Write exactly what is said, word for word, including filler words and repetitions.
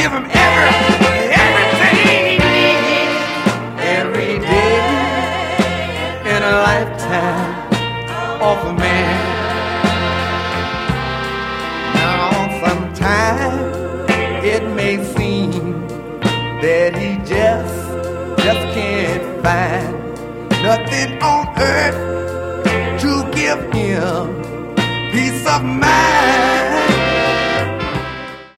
give him every, everything he needs. Every day in a lifetime of a man. Now sometimes it may seem that he just, just can't find nothing on earth to give him peace of mind.